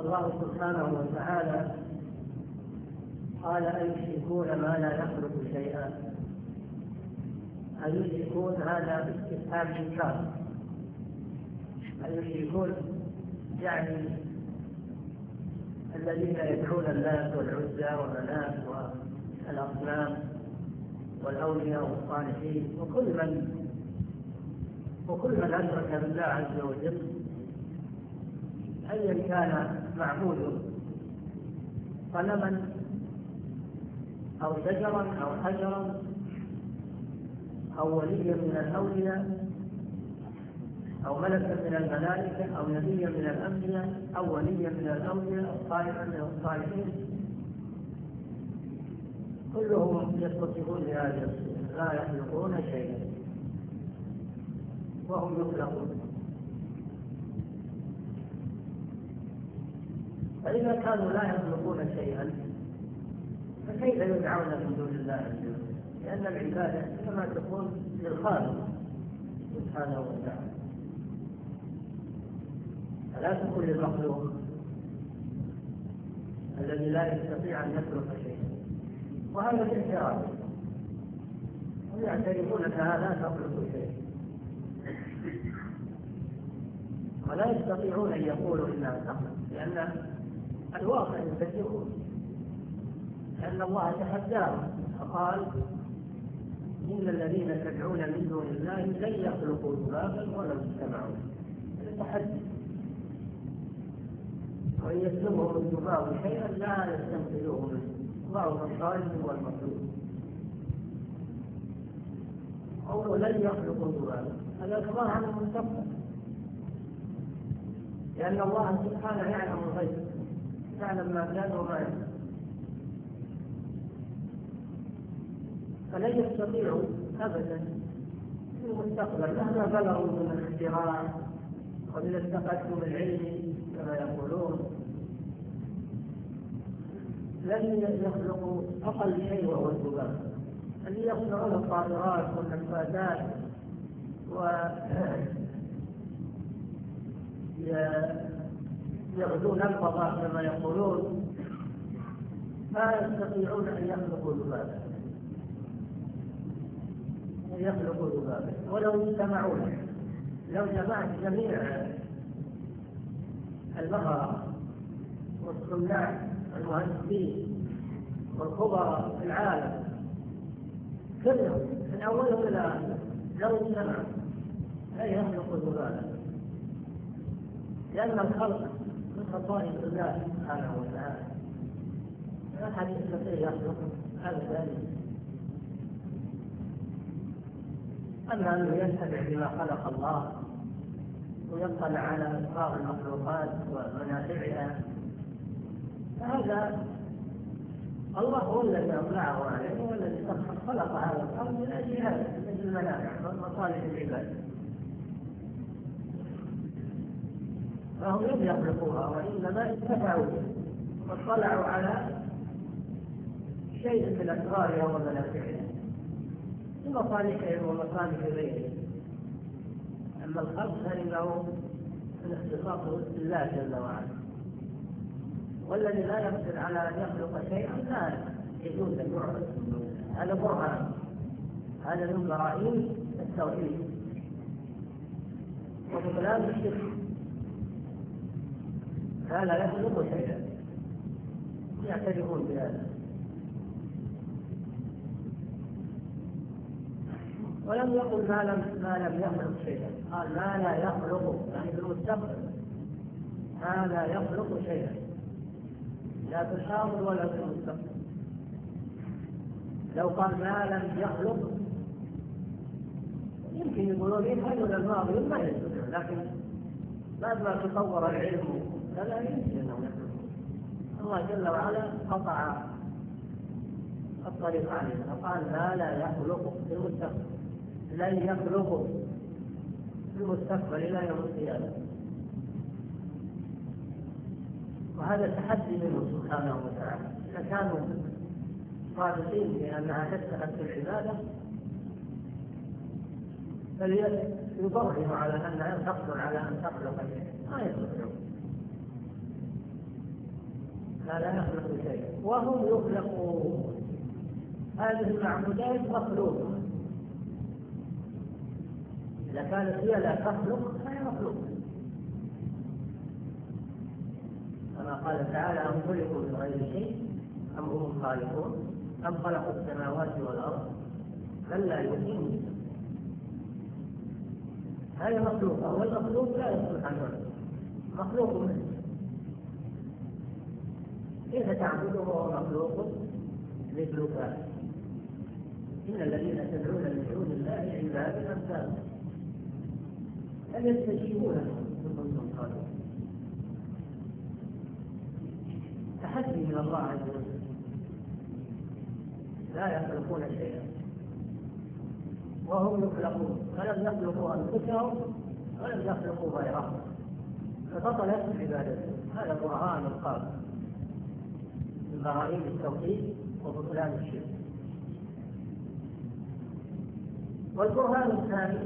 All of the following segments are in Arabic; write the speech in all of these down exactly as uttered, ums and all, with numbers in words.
الله سبحانه وتعالى قال أيشركون ما لا يخلق شيئا. أيشركون هذا استفهام إنكار. أيشركون يعني الذين يدعون اللات والعزى ومنات والأصنام والأولياء والصالحين وكل من وكل من أشرك بالله عز وجل أيا كان معبوده، صنما أو شجرا أو حجرا أو وليا من الأولياء أو ملكا من الملائكة أو نبيا من الأنبياء أو وليا من الأولياء أو صالحا من الصالحين، كلهم يتصفون بهذه الصفة، لا يخلقون شيئا وهم يخلقون. فإذا كانوا لا يخلقون شيئا فكيف يدعون من دون الله عز وجل؟ لأن العبادة كما تكون للخالق سبحانه وتعالى، فلا تكون للمخلوق الذي لا يستطيع أن يخلق شيئا. وهذا الاعتراف، هم يعترفون أنها لا تخلق شيئا ولا يستطيعون أن يقولوا إنها تخلق، لأن الواقع يكذبون، لأن الله تحداهم فقال إن الذين تدعون من دون الله لن يخلقوا ذبابا ولو اجتمعوا. التحدي، وإن يسلبهم الذباب شيئا لا يستنقذوه منه، الله الطالب والمطلوب. قوله لن يخلقوا ذبابا هذا إخبار عن المستقبل، لأن الله سبحانه يعلم الغيب، يعلم ما كان وما يكون، فلن يستطيعوا أبدا في المستقبل مهما بلغوا من الاختراع ومن التقدم العلمي كما يقولون، لن يخلقوا أقل شيء وهو الذباب. الذي يصنعون الطائرات والنفاذات ويغزون الفضاء كما يقولون ما يستطيعون أن يخلقوا ذبابا يخلقوا ذبابا ولو اجتمعوا له. لو جمعت جميع البقرة والصناع والمهندسين والخبراء في العالم كلهم من أولهم إلى آخره لو اجتمعوا لا يخلقوا ذبابا، لأن الخلق من خصائص الله سبحانه وتعالى، لا أحد يستطيع يخلق أبدا. أما أنه ينتفع بما خلق الله ويطلع على أسرار المخلوقات ومنافعها فهذا الله هو الذي أطلعه عليه، هو الذي خلق هذا الأرض من أجل هذا، من أجل المنافع ومصالح العباد، فهم لم يخلقوها وإنما انتفعوا واطلعوا على شيء من أسرارها ومنافعها لمصالحهم ومصالح غيرهم. أما الخلق فإنه من اختصاصه بالله جل وعلا، والذي لا يقدر على أن يخلق شيئا لا يجوز أن يعبد. هذا برهان، هذا من براهين التوحيد وبطلان الشرك. هذا يخلق شيئا يعترفون بهذا. ولم يقل ما لم ما لم يخلق شيئا، قال ما لا يخلق، يعني في المستقبل ما لا يخلق شيئا، لا في الحاضر ولا في المستقبل. لو قال ما لم يخلق يمكن يقولون يفعلون الماضي ما يستطيعون، لكن بعد ما تطور العلم فلا يمكن انه يخلق. الله جل وعلا قطع الطريق عليه فقال ما لا يخلق في المستقبل، لن يخلقوا في المستقبل إلى يوم القيامة. وهذا تحدي منه سبحانه وتعالى. إذا كانوا صادقين بأنها تستحق العبادة فليبرهنوا على أنها تقدر على أن تخلق شيئا، ما يستطيعون. لا لا يخلق شيء وهم يخلقون. هذه المعبودات مخلوقة، إذا كانت هي لا تخلق فهي مخلوقة، كما قال تعالى: أم خلقوا من غير شيء أم هم الخالقون أم خلقوا السماوات والأرض بل لا يؤمنون. هذه مخلوقة، والمخلوق لا يصلح عنه، مخلوق منه، كيف تعبده وهو مخلوق مثلك؟ إن الذين تدعون من دون الله عباد أمثالكم هل يستجيبون لهم إن كنتم صادقين؟ تحدي من الله عز وجل، لا يخلقون شيئا وهم يخلقون، فلم يخلقوا أنفسهم ولم يخلقوا غيرهم فبطلت عبادتهم. هذا برهان قاطع من براهين التوحيد وبطلان الشرك. والبرهان الثاني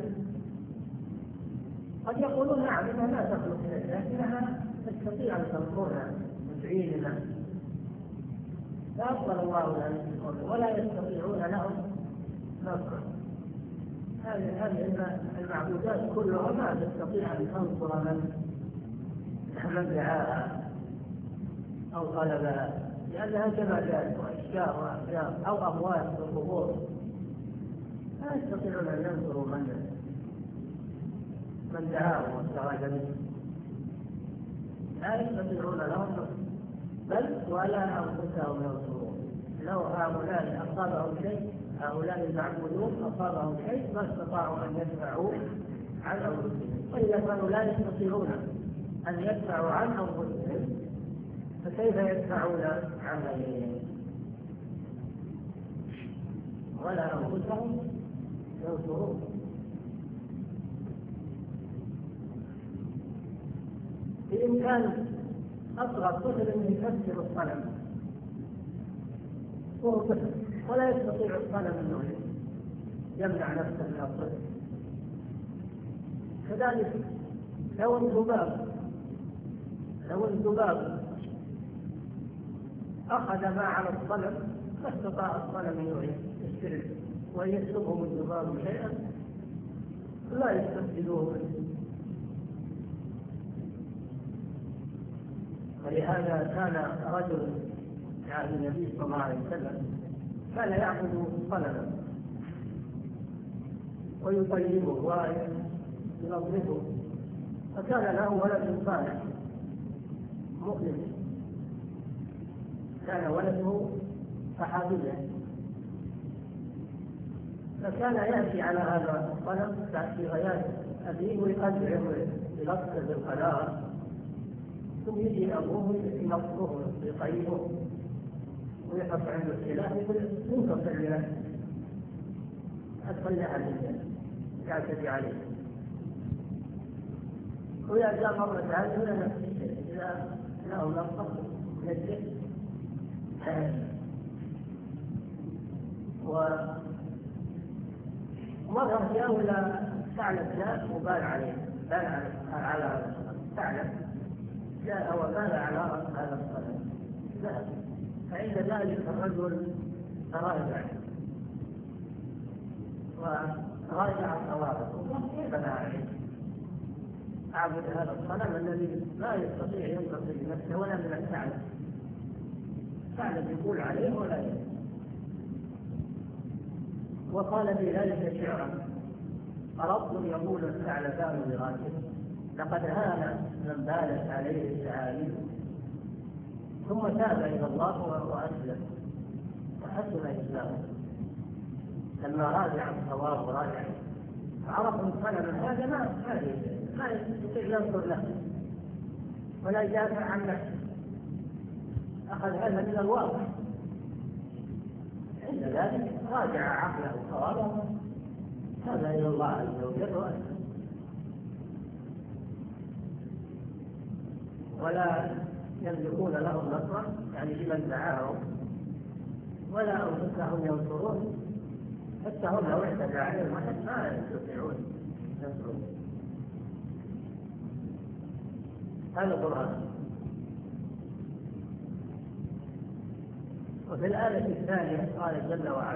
قد يقولون: نعم إنها لا تخلق شيئا لكنها تستطيع أن تكون متعينة، لا أفضل الله لهم ولا يستطيعون لهم نصرا. هذه المعبودات كلها ما تستطيع أن تنصر من من دعاها أو طلبها، لأنها جمادات وأشجار وأحجار أو أموات في القبور، لا يستطيعون أن ينصروا من من دعاهم واستغاث به، لا يستطيعون لهم بل ولا أنفسهم ينصرون. لو هؤلاء أصابهم شيء، هؤلاء المعبودون أصابهم شيء ما استطاعوا أن يدفعوا عن أنفسهم، وإذا كانوا لا يستطيعون أن يدفعوا عن أنفسهم فكيف يدفعون عن غيرهم؟ ولا أنفسهم ينصرون. بإمكان أصغر طفل أن يكسر الصنم وهو طفل ولا يستطيع الصنم أنه يمنع نفسه من الطفل. كذلك لو الذباب لو الذباب أخذ ما على الصنم ما استطاع الصنم أن يسترد، وإن يسلبهم الذباب شيئا لا يستفيدوه منه. ولهذا كان رجل يعني النبي صلى الله عليه وسلم كان يعبد صنما ويطيبه وينظفه، فكان له ولد صالح مؤمن، كان ولده صحابيا، فكان يأتي على هذا الصنم في غياب أبيه ويقدعه بلطخه بالقناة، ثم يجي أبوه ينظفه يطيبه ويحط عنده السلاح ويقول: انتصر لنفسك، أدخل عليه يعتدي عليه. وإذا جاء مرة ثانية ولا نفس الشيء، إذا له نقص يجد. ومرة جاء إلى ثعلب جاء وبال عليه، بال على هذا الثعلب، جاء وبال على هذا الصنم، فعند ذلك الرجل تراجع وراجع صوابه: كيف لا عليه أعبد هذا الصنم الذي لا يستطيع ينتصر لنفسه ولا من الثعلب، الثعلب يقول عليه ولا يقول. وقال في ذلك شعرا: رب يقول الثعلبان لراكب لقد هان من بالت عليه الثعالب، ثم تاب إلى الله وأسلم وحسن إسلامه لما راجع الصواب وراجع عرف الصنم هذا ما ما يستطيع ينظر له ولا يدافع عن نفسه، أخذ هذا من الواقع. عند ذلك راجع عقله وصوابه، هذا إلى الله عز وجل وأسلم، ولا يملكون لهم نصرا يعني لمن دعاهم ولا أنفسهم ينصرون، حتى هم لو اعتدى عليهم واحد ما يستطيعون ينصرون. هذا القرآن. وفي الآية الثانية قال جل وعلا